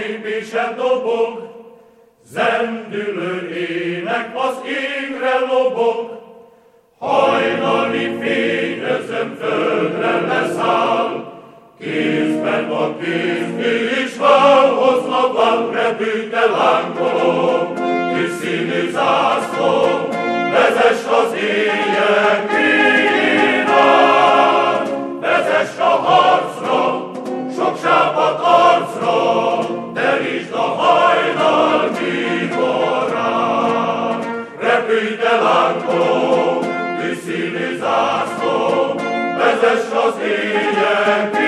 pipisebb dobog, zendülő ének az égre lobog, hajnali fényezem földre leszáll, kézben a kéznél is válhozva van, repülte lángoló, és színű zászló, vezess az éjjel kéjén át, vezess a harcra, sok sápadt arcra, derítsd a hajnal bíborát. Repülj te lángoló, és színű zászló, vezess az éjjel